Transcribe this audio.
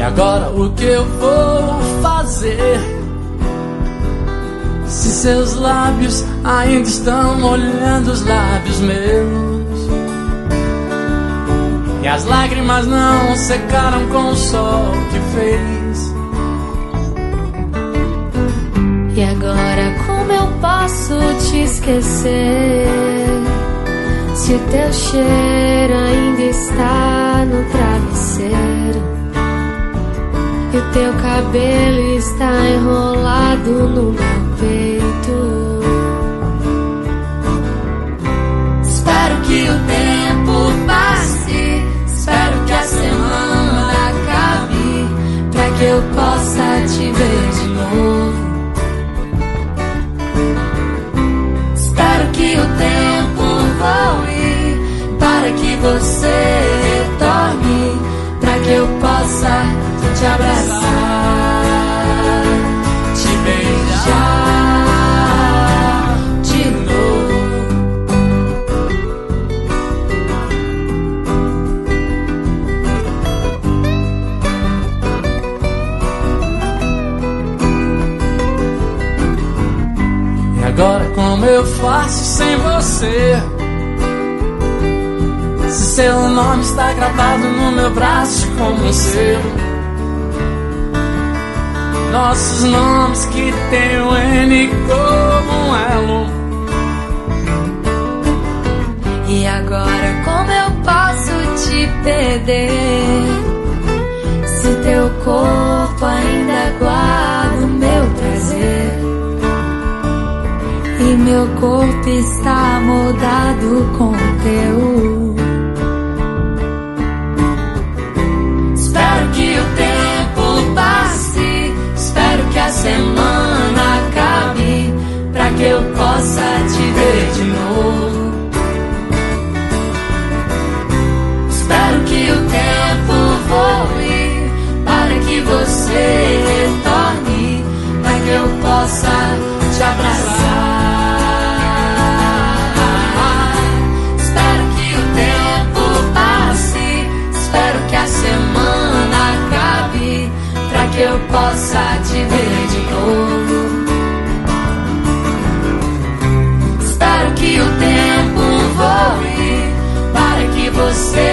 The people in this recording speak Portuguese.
agora o que eu vou fazer? Se seus lábios ainda estão molhando os lábios meus, e as lágrimas não secaram com o sol que fez. E agora como eu posso te esquecer, se o teu cheiro ainda está no travesseiro e o teu cabelo está enrolado no meu peito? Espero que o tempo passe, espero que a semana acabe, pra que eu possa te ver de novo. Espero que o tempo voe, para que você retorne, pra que eu possa te abraçar, te beijar de novo. E agora como eu faço sem você? Se seu nome está gravado no meu braço como o seu, nossos nomes que tem o N como um elo. E agora como eu posso te perder, se teu corpo ainda guarda o meu prazer e meu corpo está moldado com o teu? Espero que o tempo passe, espero que a semana acabe, pra que eu possa te ver de novo. Espero que o tempo voe, para que você retorne, pra que eu possa te abraçar. Espero que o tempo passe, espero que a semana acabe, pra que eu possa te ver de novo. Espero que o tempo voe, para que você